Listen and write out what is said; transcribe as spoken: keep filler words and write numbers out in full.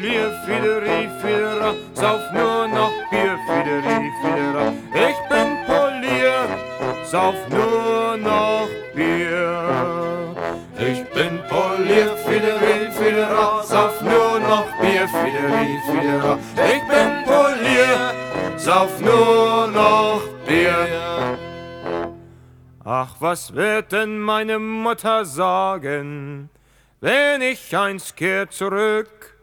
polier, Fideri, Fidera, sauf nur noch Bier, Fideri, Fidera. Ich bin polier, sauf nur noch Bier. Ich bin polier, Fideri, Fidera, sauf nur noch Bier, Fideri, Fidera. Ich bin polier, sauf nur noch Bier. Ach, was wird denn meine Mutter sagen, wenn ich einst kehr zurück?